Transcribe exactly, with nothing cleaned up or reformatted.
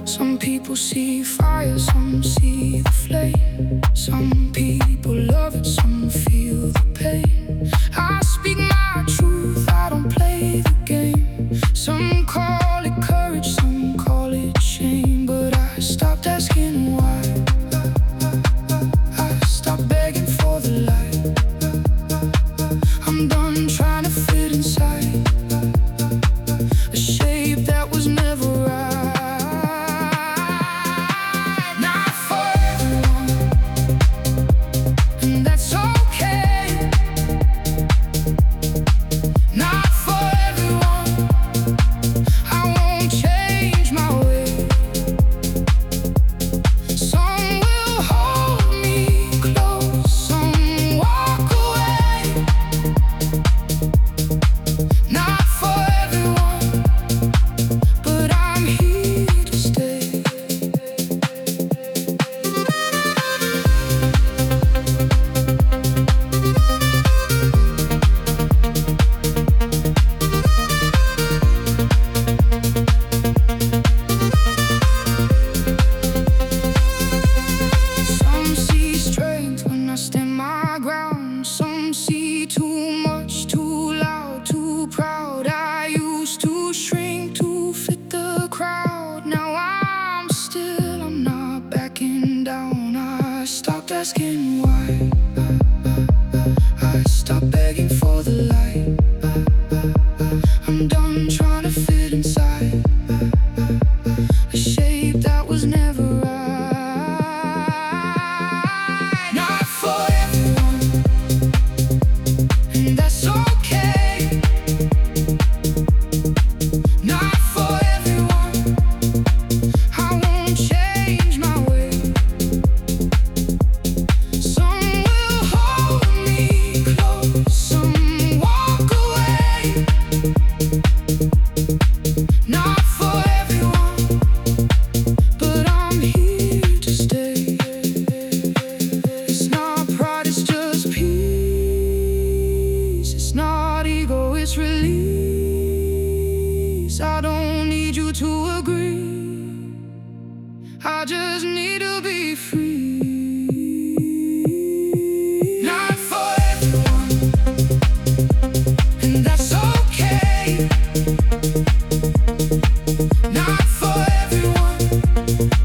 Some people see fire, some see the flame. Some people love it, some feel the pain. I speak my truth, I don't play the game. Some call it courage, some call it shame. But I stopped asking why. I stopped begging for the light. I'm done trying to fit inside a shape that was never right. Some see too much, too loud, too proud. I used to shrink to fit the crowd. Now I'm still, I'm not backing down. I stopped asking why. I stopped begging for the light. I'm done trying to fit inside a shape that was never right. Not for everyone, and that's okay. Not for everyone, I won't change my way. Some will hold me close, some walk away. Not for everyone, but I'm here to stay. It's not pride, it's just peace. It's not ego, it's release. I don't need you to agree, I just need to be free. Not for everyone, and that's okay. Not for everyone,